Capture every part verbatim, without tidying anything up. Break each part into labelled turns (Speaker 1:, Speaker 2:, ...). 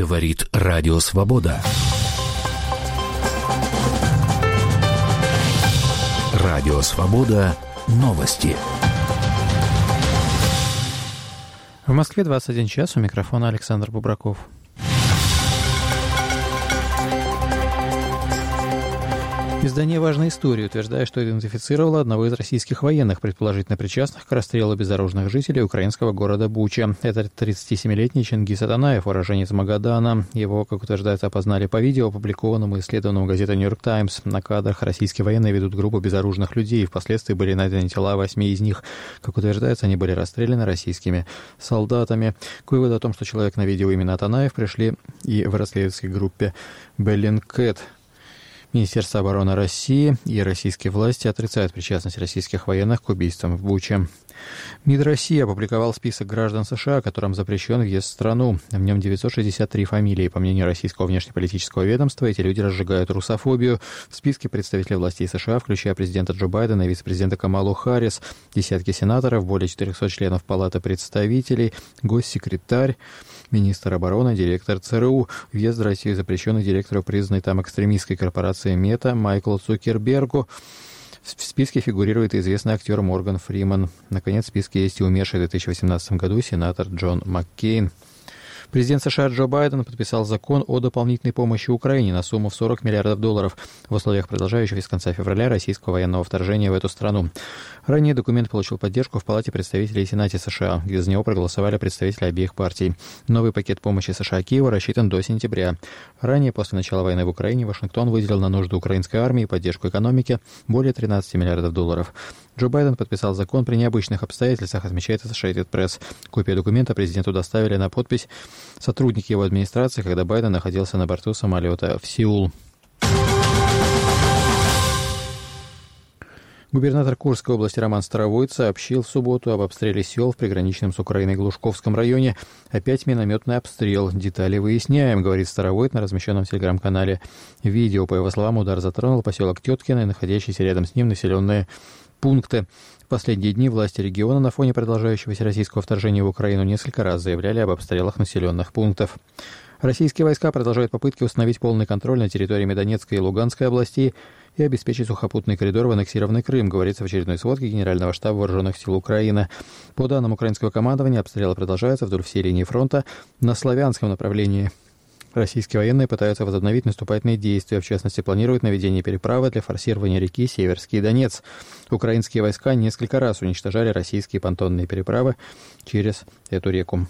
Speaker 1: Говорит Радио Свобода. Радио Свобода. Новости.
Speaker 2: В Москве двадцать один час. У микрофона Александр Бубраков. Издание «Важная история» утверждает, что идентифицировало одного из российских военных, предположительно причастных к расстрелу безоружных жителей украинского города Буча. Это тридцатисемилетний Чингис Атанаев, уроженец Магадана. Его, как утверждается, опознали по видео, опубликованному и исследованному газетой «Нью-Йорк Таймс». На кадрах российские военные ведут группу безоружных людей. Впоследствии были найдены тела восьми из них. Как утверждается, они были расстреляны российскими солдатами. К выводу о том, что человек на видео именно Атанаев, пришли и в расследовательской группе «Беллинкет». Министерство обороны России и российские власти отрицают причастность российских военных к убийствам в Буче. МИД России опубликовал список граждан США, которым запрещен въезд в страну. В нем девятьсот шестьдесят три фамилии. По мнению российского внешнеполитического ведомства, эти люди разжигают русофобию. В списке представители властей США, включая президента Джо Байдена и вице-президента Камалу Харрис, десятки сенаторов, более четырехсот членов Палаты представителей, госсекретарь, министр обороны, директор ЦРУ. Въезд в Россию запрещен и директору признанной там экстремистской корпорации Мета Майклу Цукербергу. В списке фигурирует известный актер Морган Фриман. Наконец, в списке есть и умерший в две тысячи восемнадцатом году сенатор Джон Маккейн. Президент США Джо Байден подписал закон о дополнительной помощи Украине на сумму в сорок миллиардов долларов в условиях продолжающегося с конца февраля российского военного вторжения в эту страну. Ранее документ получил поддержку в Палате представителей и Сенате США, где за него проголосовали представители обеих партий. Новый пакет помощи США Киеву рассчитан до сентября. Ранее, после начала войны в Украине, Вашингтон выделил на нужды украинской армии и поддержку экономики более тринадцати миллиардов долларов. Джо Байден подписал закон при необычных обстоятельствах, отмечает Associated Press. Копию документа президенту доставили на подпись сотрудники его администрации, когда Байден находился на борту самолета в Сеул. Губернатор Курской области Роман Старовойт сообщил в субботу об обстреле сел в приграничном с Украиной Глушковском районе. Опять минометный обстрел. Детали выясняем, говорит Старовойт на размещенном в телеграм-канале видео. По его словам, удар затронул поселок Теткино и находящиеся рядом с ним населенные пункты. В последние дни власти региона на фоне продолжающегося российского вторжения в Украину несколько раз заявляли об обстрелах населенных пунктов. Российские войска продолжают попытки установить полный контроль на территориями Донецкой и Луганской областей и обеспечить сухопутный коридор в аннексированный Крым, говорится в очередной сводке Генерального штаба Вооруженных сил Украины. По данным украинского командования, обстрелы продолжаются вдоль всей линии фронта на славянском направлении. Российские военные пытаются возобновить наступательные действия, в частности, планируют наведение переправы для форсирования реки Северский Донец. Украинские войска несколько раз уничтожали российские понтонные переправы через эту реку.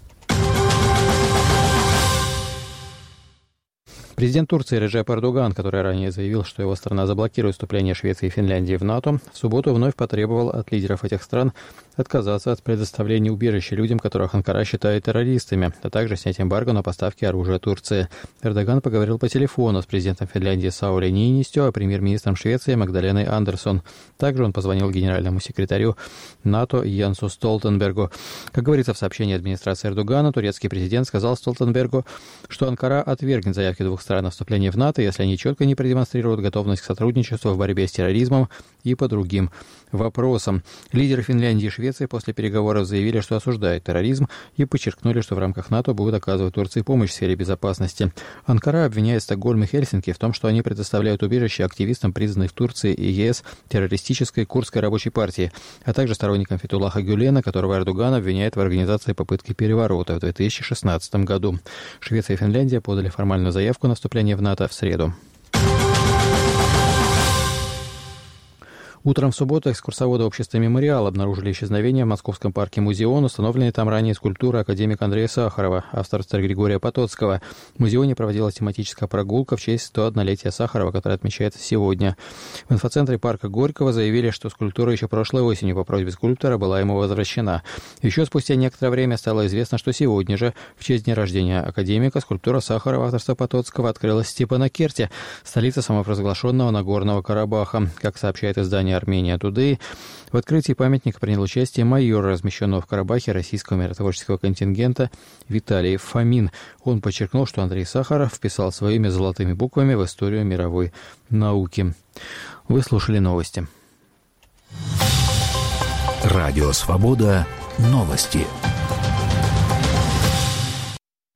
Speaker 2: Президент Турции Реджеп Эрдоган, который ранее заявил, что его страна заблокирует вступление Швеции и Финляндии в НАТО, в субботу вновь потребовал от лидеров этих стран отказаться от предоставления убежища людям, которых Анкара считает террористами, а также снять эмбарго на поставки оружия Турции. Эрдоган поговорил по телефону с президентом Финляндии Саули Ниинистё, а премьер-министром Швеции Магдаленой Андерсон. Также он позвонил генеральному секретарю НАТО Йенсу Столтенбергу. Как говорится в сообщении администрации Эрдогана, турецкий президент сказал Столтенбергу, что Анкара отвергнет заявки двух стран о вступлении в НАТО, если они четко не продемонстрируют готовность к сотрудничеству в борьбе с терроризмом и по другим вопросам. Лидеры Финляндии и Швеции после переговоров заявили, что осуждают терроризм и подчеркнули, что в рамках НАТО будут оказывать Турции помощь в сфере безопасности. Анкара обвиняет Стокгольм и Хельсинки в том, что они предоставляют убежище активистам, признанной в Турции и ЕС террористической Курдской рабочей партии, а также сторонникам Фетуллаха Гюлена, которого Эрдоган обвиняет в организации попытки переворота в две тысячи шестнадцатом году. Швеция и Финляндия подали формальную заявку на вступление в НАТО в среду. Утром в субботу экскурсоводы общества «Мемориал» обнаружили исчезновение в московском парке «Музеон», установленной там ранее скульптуры академика Андрея Сахарова, авторства Григория Потоцкого. В музеоне проводилась тематическая прогулка в честь сто однолетия Сахарова, которая отмечается сегодня. В инфоцентре парка Горького заявили, что скульптура еще прошлой осенью по просьбе скульптора была ему возвращена. Еще спустя некоторое время стало известно, что сегодня же, в честь дня рождения академика, скульптура Сахарова авторства Потоцкого открылась в Степанакерте, столице самопровозглашенного Нагорного Карабаха. Как сообщает издание «Армения Тудей», в открытии памятника принял участие майор, размещенного в Карабахе российского миротворческого контингента Виталий Фомин. Он подчеркнул, что Андрей Сахаров вписал свое имя золотыми буквами в историю мировой науки. Вы слушали новости.
Speaker 1: Радио «Свобода». Новости.